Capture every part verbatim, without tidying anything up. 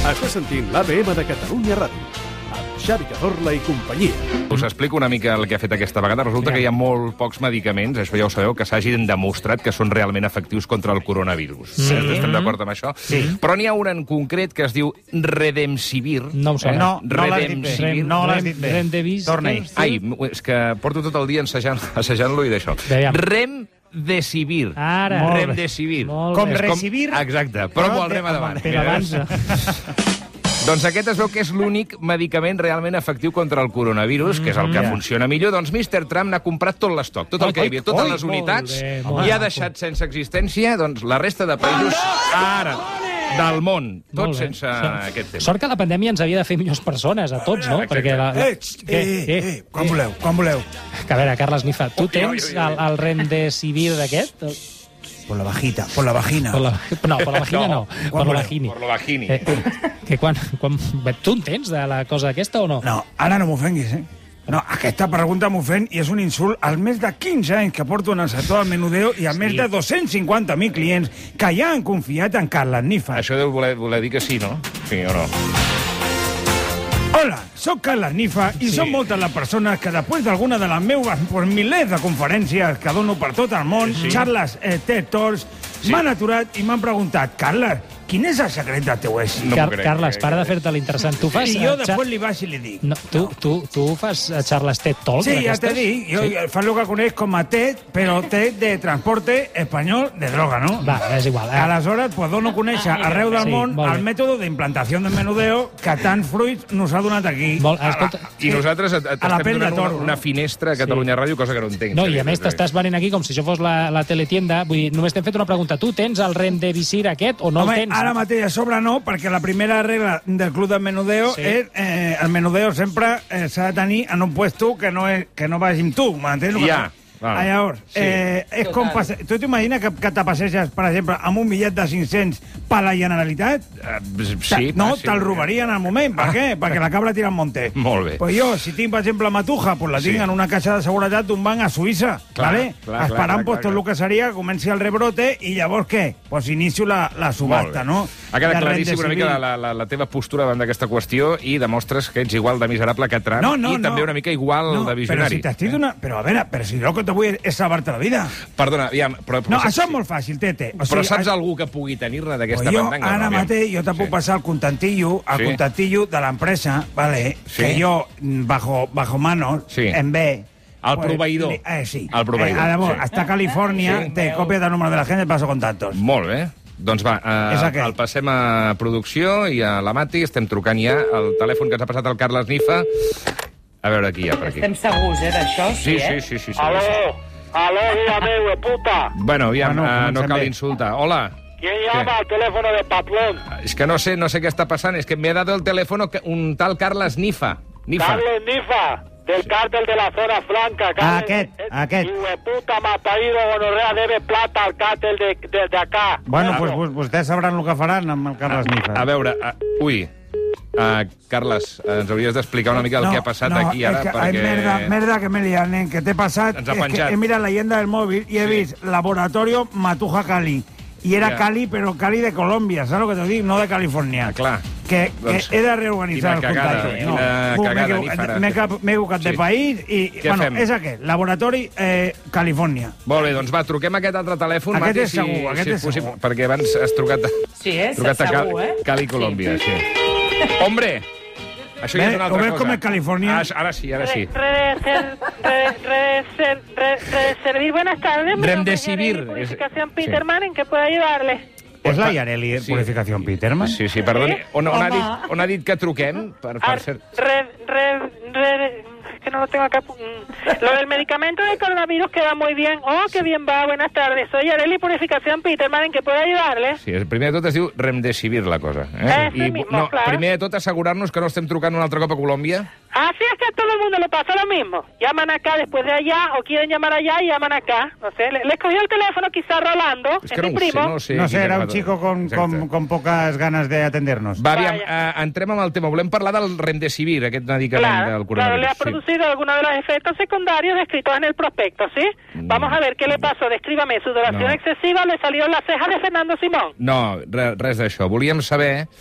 Estàs sentint l'A B M de Catalunya Ràdio, amb Xavi Cazorla i companyia. Us explico una mica el que ha fet aquesta vegada. Resulta que hi ha molt pocs medicaments, això ja ho sabeu, que s'hagin demostrat que són realment efectius contra el coronavirus. Sí. Estem d'acord amb això? Sí. Però n'hi ha un en concret que es diu Redemsivir. No ho sé. Eh? No, no l'has dit bé. Redemsivir. No l'has dit bé. Remdesivir. Torna-hi. Ai, és que porto tot el dia assajant- assajant-lo i d'això. Veiem. Remdesivir. Ara. Molt bé. Remdesivir. Molt Com bé. És recibir... Exacte, però amb el de- rem a davant. Però abans... Doncs aquest es veu que és l'únic medicament realment efectiu contra el coronavirus, que és el que Ja. funciona millor. Doncs mister Trump n'ha comprat tot l'estoc, tot el que hi havia, totes oi, les molt unitats, bé, i molt ha maco. deixat sense existència doncs, la resta de països ara del món, Molt tots bé. sense aquest tema. Sort que la pandèmia ens havia de fer millors persones, a tots, no? Exacte. Perquè la, la... Eh, eh, eh, eh, quan voleu, quan voleu. Que a veure, Carles Nifa, tu Ui, ui, tens ui, ui. el, el Remdesivir d'aquest? Por la bajita, por la vagina. Per la... No, per la vagina no, No, per quan la voleu? vagini. Per la vagini. Eh, que quan, quan... Tu en tens de la cosa aquesta o no? No, ara no m'ofenguis, eh? No, aquesta pregunta m'ofèn i és un insult als més de quinze anys que porto en el sector del menudeo i a més de dos-cents cinquanta mil clients que ja han confiat en Carles Nifa. Això deu voler, voler dir que sí, no? Sí o no? Hola, sóc Carles Nifa i Sí. són moltes les persones que després d'alguna de les meves pues, milers de conferències que dono per tot el món, Sí. xarles, eh, TED Talks, Sí. m'han aturat i m'han preguntat, Carles, quin és el secret del teu èxit? No Car m'ho crec, Carles, eh, para de que- fer-te l'interessant. Tu fas... I jo eh, després xa- li vaig i li dic. No, tu, tu, tu fas eh, Charles TED Talk? Sí, ja d'aquestes? te dic, jo Sí? faig el que coneix com a TED, però TED de transporte espanyol de droga, no? Va, és igual. Eh? Aleshores, pues, dono a conèixer arreu del Sí, món molt bé. el mètode d'implantació del menudeo que tants fruits nos ha donat aquí. Vol, escolta, I nosaltres et, et A la estem pell de donant una, toro, una no? finestra a Catalunya Ràdio, cosa que no entenc. no, i a més seriosament. t'estàs venint aquí com si això fos la, la teletienda. Vull dir, només t'hem fet una pregunta. Tu tens el Remdesivir aquest o no Home, el tens? ara mateix a sobre no, perquè la primera regla del club del menudeo Sí. és eh, el menudeo sempre eh, s'ha de tenir en un puesto que no, és, que no vagi amb tu, m'entens? Ja, val. Ah, llavors, Sí. eh, és com passe... Tu t'imagines que, que te passeges, per exemple, amb un bitllet de cinc-cents per la Generalitat? Eh, sí, Ta- no, va, sí. te'l robarien al moment. Per Ah. què? Perquè la cabra tira en monte. Molt bé. Pues jo, si tinc, per exemple, Matuja, pues la tinc Sí. en una caixa de seguretat d'un banc a Suïssa, Clar, ¿vale? clar, Esperant clar, pues, clar, tot clar. el que seria que comenci el rebrote i llavors què? Pues inicio la, la Molt subhasta, bé. no? Ha quedat De claríssim una mica Remdesivir. la, la, la teva postura davant d'aquesta qüestió i demostres que ets igual de miserable que Trump No, no, i també no. una mica igual no, de Però visionari. si t'estic donant... Però a veure, però si lo que te vull és salvar-te la vida. Perdona, aviam, però... però No, saps- això és molt fàcil, Tete. O Però sigui, saps a- algú que pugui tenir-ne d'aquesta Pues jo, mandanga? ara no? Aviam. mateix, jo te puc Sí. passar el contantillo, el Sí. contantillo de l'empresa, ¿vale? Sí. Que jo, mm, bajo, bajo manos, Sí. en B... El proveïdor. li- Eh, sí. El proveïdor, Eh, llavors, sí. hasta California, Sí. te copia del número de la gent i paso contactos. Molt bé. Doncs va, És eh, aquell. el passem a producció i a la Mati. Estem trucant ja el telèfon que ens ha passat el Carles Nifa. A veure qui hi ha per aquí. Estem segurs, eh, d'això, sí, Sí, sí, eh? sí, sí. sí, Aló, sí. aló, dígame, hueputa. Bueno, aviam, Bueno, eh, no comencem cal bé. insultar. Hola. ¿Quién llama al teléfono de patrón? Es que no sé, no sé qué está pasando. Es que me ha dado el teléfono que- un tal Carles Nifa. Nifa. Carlos Nifa, del cártel de la zona franca. Carlos, Aquest, aquest. Hueputa, mataído, gonorrea, debe plata al cártel de, de, de acá. Bueno, Claro. pues, pues vostès sabran el que faran amb el Carles Nifa. A veure, uh, ui, uh, Carles, uh, ens hauries d'explicar una mica el que ha passat no, aquí ara, és que, perquè... Ai, merda, merda que m'he liat, nen, que t'he passat... Ens ha és que penjat. he mirat la llegenda del mòbil i he Sí. vist Laboratorio Matuja Cali. I era Ja. Cali, però Cali de Colòmbia, saps el que t'ho dic? No de Califòrnia. Ah, clar. Que, Doncs, que he de reorganitzar quina els cagada, contactes. quina Uf, m'he cagada, equivocat- Nífara. M'he cap- m'he equivocat de Sí. país i... Què bueno, fem? és aquest, Laboratori eh, Califòrnia. Molt bé, doncs va, truquem aquest altre telèfon, Aquest Mati, és segur, aquest si és possible, segur. perquè abans has trucat, Sí, eh? trucat a Cal, Segur, eh? Cali, Colòmbia, sí. Hombre! Això ja Bé, és una ho altra ves cosa. com és Califòrnia? Ah, ara sí, ara sí. Redeser- re- redeser- re- Redeservir, buenas tardes. Mi nombre es Remdesivir, Yareli, es- Purificación sí. Peterman, ¿en qué puedo ayudarle? És la Yareli, Sí. Purificació Peterman? Sí, sí, perdoni. On, on, ha Home. dit, on ha dit que truquem? Per, per Ar- ser... re- re- re- es que no lo tengo acá. Mm. Lo del medicamento del coronavirus queda muy bien. Oh, qué bien va. Buenas tardes. Soy Yareli Purificación Peterman. ¿En qué puedo ayudarle? Sí, el primer de tot es diu Remdesivir, la cosa. Eh? Ese mismo, no, claro. primer de tot, assegurar-nos que no estem trucant un altre cop a Colòmbia. Así es que a todo el mundo le pasa lo mismo. Llaman acá después de allá o quieren llamar allá y llaman acá. No sé, le, le cogió el teléfono quizá Rolando, És es que no mi ho sé, primo. no ho sé. No qui sé, era un t'ha- chico con, Exacte. con, con pocas ganas de atendernos. Va, aviam, Vaya. eh, entrem amb el tema. Volem parlar del Remdesivir, aquest medicament Claro, del claro, le ha coronavirus. Sí. producido algunos de los efectos secundarios descritos en el prospecto, ¿sí? Mm. Vamos a ver qué le pasó. Descríbame, sudoración No. excesiva, le salió en la ceja de Fernando Simón. No, re, res d'això. Volíem saber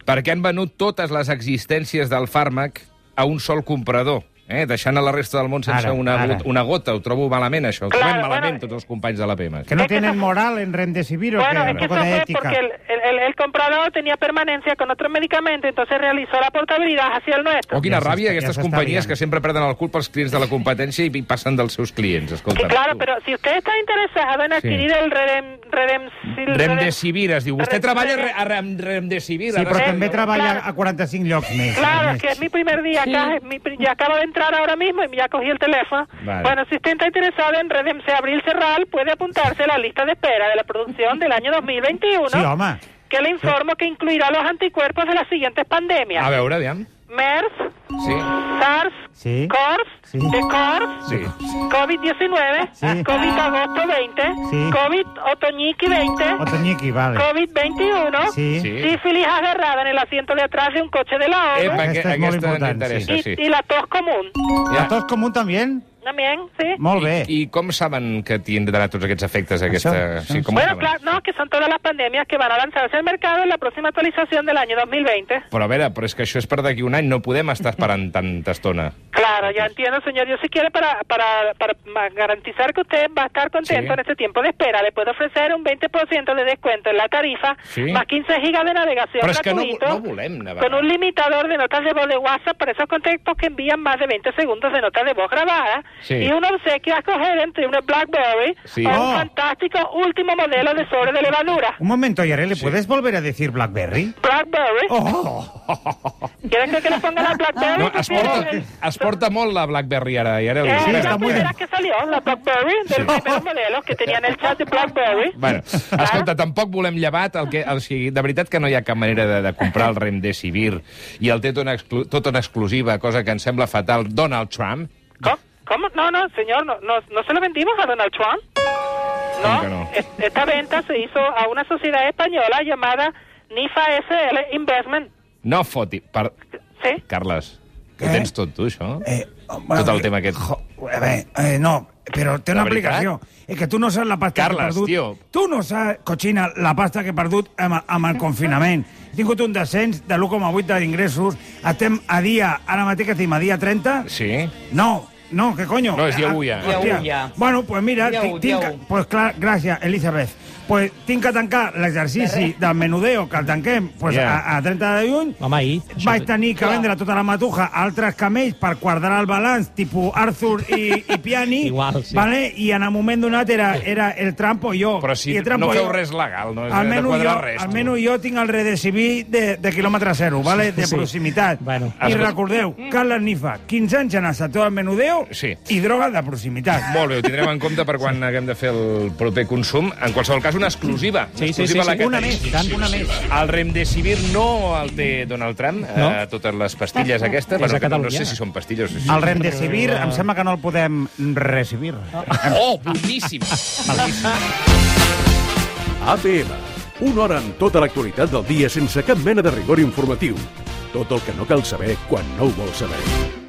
perquè han venut totes les existències del fàrmac a un sol comprador. Eh, deixant a la resta del món sense Ara, una, ara. got- una gota. Ho trobo malament, això. Ho Claro, trobem malament, bueno. tots els companys de la P M. Que no Es que tienen eso- moral en Remdesivir o Bueno, qué, es un que poco eso de fue ética. porque el, el, el comprador tenía permanencia con otro medicamento, entonces realizó la portabilidad hacia el nuestro. Oh, quina Ja ràbia, s'està- aquestes ja s'està companyies liant. que sempre perden el cul pels clients de la competència i passen dels seus clients. Escolta, Que claro, pero si usted está interesado en adquirir el Redem... Redem Remdesivir, es diu. Vostè Redem- treballa re- a Rem- Remdesivir. Sí, ara però sí. també treballa Claro. a quaranta-cinc llocs més. Claro, més. es que es mi primer día acá, es mi pri- ya acabo de entrar ahora mismo y ya cogí el teléfono. Vale. Bueno, si usted está interesado en Redemse Abril Serral, puede apuntarse a la lista de espera de la producción del año dos mil veintiuno, Sí, home. que le informo que incluirá los anticuerpos de las siguientes pandemias. A veure, aviam. MERS, Sí. SARS, Sí. CORS, Sí. ECORS, Sí. COVID diecinueve, Sí. COVID agosto veinte, Sí. COVID otoñiqui veinte, Otoñiqui, vale. COVID veintiuno, Sí. Sí. sífilis agarrada en el asiento de atrás de un coche de la Epa, ONU que, Aquesta és molt aquesta important, m'interessa, y, sí. y la tos común. La tos común també? También, sí. Molt bé. I, I com saben que tindrà tots aquests efectes? Aquesta... Això, Sí, això. com ho Bueno, saben? claro, no, que son todas las pandemias que van a lanzarse al mercado en la próxima actualización del año dos mil veinte. Però a veure, però és que això és per d'aquí un any, no podem estar esperant tanta estona. Claro, ya entiendo, señor. Yo si quiere, para, para, para ma- garantizar que usted va a estar contento Sí. en este tiempo de espera, le puedo ofrecer un veinte por ciento de descuento en la tarifa, Sí. más quince gigas de navegación Però és que no, gratuito, no volem navegar. con un limitador de notas de voz de WhatsApp para esos contactos que envían más de veinte segundos de notas de voz grabadas, Sí. y un obsequio a escoger entre una BlackBerry Sí. o un Oh. fantástico último modelo de sobre de levadura. Un momento, Yareli, ¿puedes volver a decir Blackberry? BlackBerry. Oh, ¿Quieren que, que le ponga la BlackBerry? No, es porta, es porta molt la BlackBerry ara, i ara Eh, Sí, la está muy primera de- que salió, la BlackBerry, del primer modelo que tenían el chat de BlackBerry. Bueno, escolta, tampoc volem llevat, el que, o sigui, de veritat que no hi ha cap manera de, de comprar el Remdesivir i el té tot en, exclu, tot en exclusiva, cosa que ens sembla fatal, Donald Trump. ¿Cómo? ¿Cómo? No, no, señor, no, no, no se lo vendimos a Donald Trump. ¿Cómo No, que no? es- esta venta se hizo a una sociedad española llamada NIFA S L Investment. No foti... Per... Sí. Carles, Què? ho tens tot tu, això? Eh, Tot el tema aquest. Jo, a veure, eh, no, però té una De veritat? aplicació. És que tu no saps la pasta Carles, que he perdut. tio. Tu no saps, cochina, la pasta que he perdut amb, amb el confinament. He tingut un descens de l'u coma vuit d'ingressos. Estem a dia, ara mateix que estem a dia trenta. Sí? No, no, què coño? No, és dia Ah, u ja. hòstia. Dia u ja. Bueno, pues mira, Dia tinc, u, dia tinc, u. pues clar, gràcies, Elizabeth. Pues tinc que tancar l'exercici del menudeo, que el tanquem pues, Ja. a, a trenta de juny. Home, ahir... Vaig tenir que vendre tota la matuja a altres camells per quadrar el balanç, tipus Arthur i, i Piani. Igual, sí. Vale? I en el moment donat era, era el trampo jo. Però si I el trampo no feu jo- res legal, no és de Almenys quadrar jo, res. tu. almenys jo tinc el redecibir de, de quilòmetre zero, vale? de Sí. proximitat. Bueno. I Escolta. recordeu, Carles Nifa, quinze anys en el sector del menudeo Sí. i droga de proximitat. Molt bé, ho tindrem en compte per quan haguem de fer el proper consum. En qualsevol cas, una exclusiva. Sí, sí, exclusiva sí, la sí. que Una tenim. més, tant, una més. El Remdesivir no el té Donald Trump, No. eh, totes les pastilles aquestes. És a Bueno, no Catalunya. sé si són pastilles. o si- El Remdesivir em sembla que no el podem recibir. Oh, boníssim! boníssim. A P M, una hora amb tota l'actualitat del dia sense cap mena de rigor informatiu. Tot el que no cal saber quan no ho vols saber.